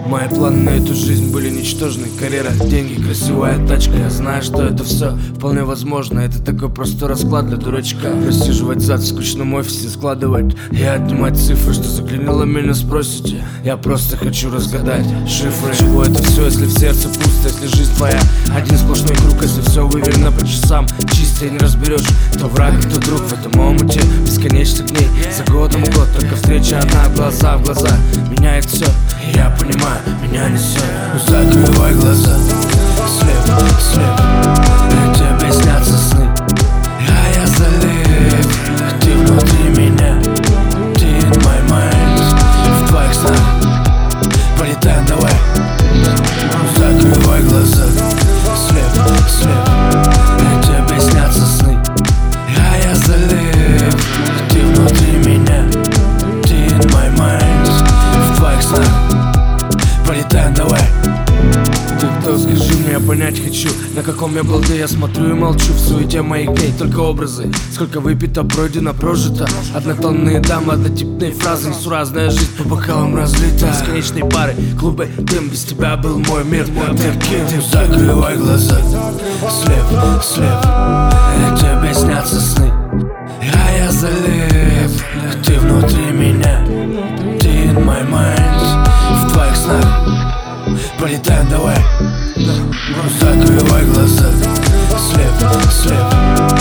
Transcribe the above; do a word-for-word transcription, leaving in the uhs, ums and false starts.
Мои планы на эту жизнь были ничтожны. Карьера, деньги, красивая тачка. Я знаю, что это все вполне возможно. Это такой простой расклад для дурачка. Рассиживать зад в скучном офисе, складывать и отнимать цифры. Что заклинило меня, спросите? Я просто хочу разгадать шифры. Чего это все, если в сердце пусто? Если жизнь твоя один сплошной круг, если все выверено по часам чисто и не разберешь, кто враг, кто друг в этом омуте бесконечных дней. За годом год, только встреча одна, глаза в глаза. Меняет все, и я понимаю, меня несет. Закрывай глаза, слеп, слеп, тебе снятся сны, а я залип. Ты внутри меня, ты in my mind. В твоих снах полетаем, давай. Закрывай глаза, слеп, слеп, тебе снятся сны, а я залип. Ты внутри меня, ты in my mind. В твоих снах полетаем, давай. Ты кто, скажи мне, я понять хочу, на каком я балде. Я смотрю и молчу в суете моих дней. Только образы, сколько выпито, пройдено, прожито. Однотонные дамы, однотипные фразы. Несуразная жизнь по бокалам разлита. Бесконечные пары, клубы, дым. Без тебя был мой мир, мир кем. Закрывай глаза, слеп, слеп, тебе снятся сны, а я залип. Ты внутри меня, ты in my mind. В твоих снах полетаем, давай. Закрывай глаза, слеп, слеп.